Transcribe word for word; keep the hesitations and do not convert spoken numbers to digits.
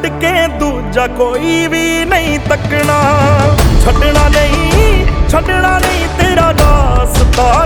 छड़ के दूजा कोई भी नहीं तकना। छड़ना नहीं छड़ना नहीं तेरा रास्ता